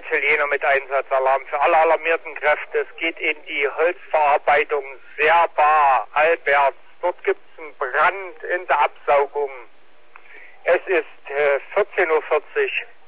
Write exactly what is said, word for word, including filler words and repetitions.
Italiener mit Einsatzalarm für alle alarmierten Kräfte. Es geht in die Holzverarbeitung Serba, Albert. Dort gibt es einen Brand in der Absaugung. Es ist äh, vierzehn Uhr vierzig.